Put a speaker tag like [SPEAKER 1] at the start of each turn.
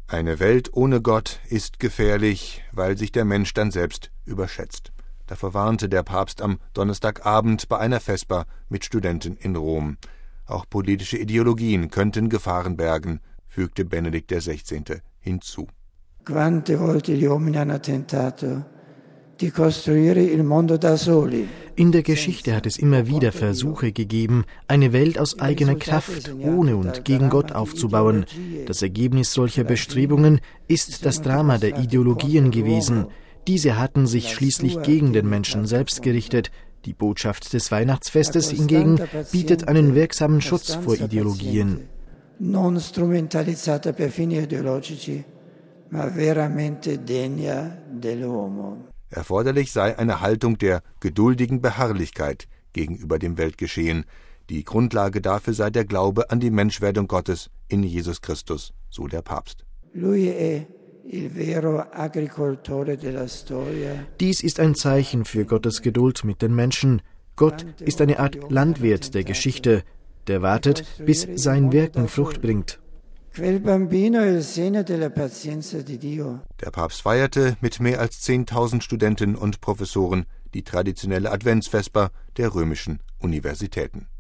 [SPEAKER 1] Eine Welt ohne Gott ist gefährlich, weil sich der Mensch dann selbst überschätzt. Davor warnte der Papst am Donnerstagabend bei einer Vesper mit Studenten in Rom. Auch politische Ideologien könnten Gefahren bergen, fügte Benedikt XVI. Hinzu.
[SPEAKER 2] Quante volte gli uomini hanno tentato di costruire il mondo da soli.
[SPEAKER 3] In der Geschichte hat es immer wieder Versuche gegeben, eine Welt aus eigener Kraft, ohne und gegen Gott aufzubauen. Das Ergebnis solcher Bestrebungen ist das Drama der Ideologien gewesen. Diese hatten sich schließlich gegen den Menschen selbst gerichtet. Die Botschaft des Weihnachtsfestes hingegen bietet einen wirksamen Schutz vor Ideologien.
[SPEAKER 2] Non strumentalizzata per fini ideologici, ma veramente degna dell'uomo.
[SPEAKER 1] Erforderlich sei eine Haltung der geduldigen Beharrlichkeit gegenüber dem Weltgeschehen. Die Grundlage dafür sei der Glaube an die Menschwerdung Gottes in Jesus Christus, so der Papst.
[SPEAKER 3] Dies ist ein Zeichen für Gottes Geduld mit den Menschen. Gott ist eine Art Landwirt der Geschichte, der wartet, bis sein Wirken Frucht bringt.
[SPEAKER 1] Der Papst feierte mit mehr als 10.000 Studenten und Professoren die traditionelle Adventsvesper der römischen Universitäten.